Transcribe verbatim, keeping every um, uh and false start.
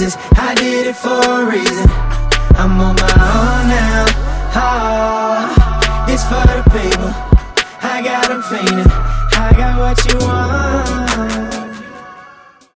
Jesus, I did it for a reason. I'm on my own now. Oh, it's for the people. I got them fiending. I got what you want.